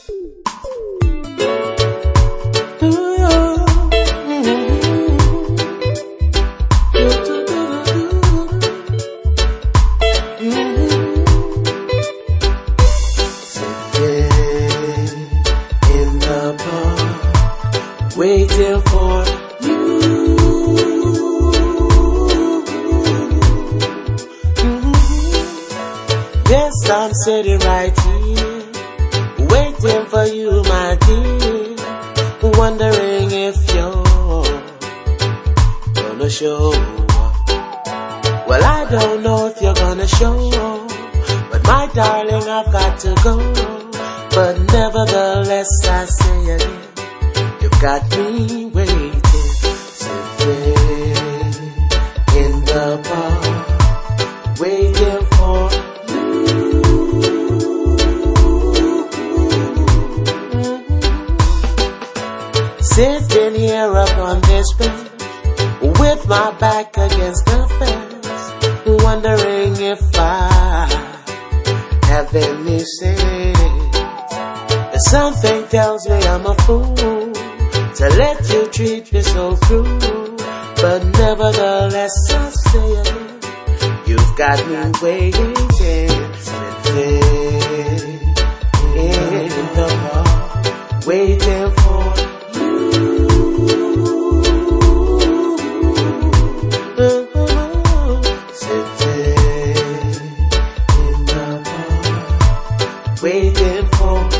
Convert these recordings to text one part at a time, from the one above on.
Waiting for you. Yes, I'm sitting right here, waiting for you, my dear, wondering if you're gonna show up. Well, I don't know if you're gonna show up, but my darling, I've got to go. But nevertheless, I say again, you've got me waiting, sitting in the park, waiting for you. Sitting here up on this bench, with my back against the fence, wondering if I have any sense. Something tells me I'm a fool to let you treat me so cruel, but nevertheless I say again, you've got me waiting, sitting in the park, waiting for you. Sitting in the park, waiting for you.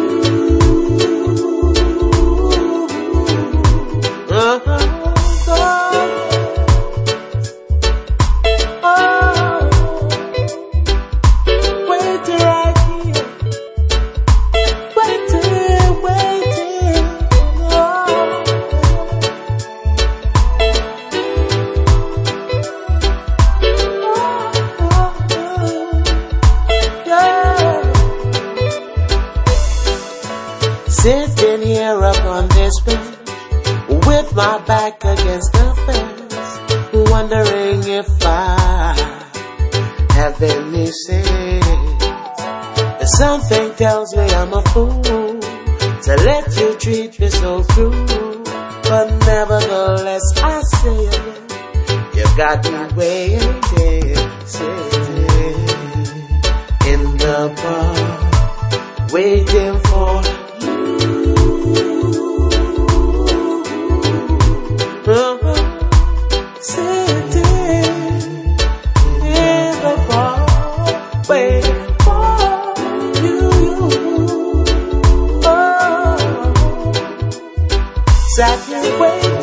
Sitting here up on this bench, with my back against the fence, wondering if I have any sense. Something tells me I'm a fool to let you treat me so cruel, but nevertheless I say again, you've got me waiting, sitting in the park, waiting for you. Sat here waiting.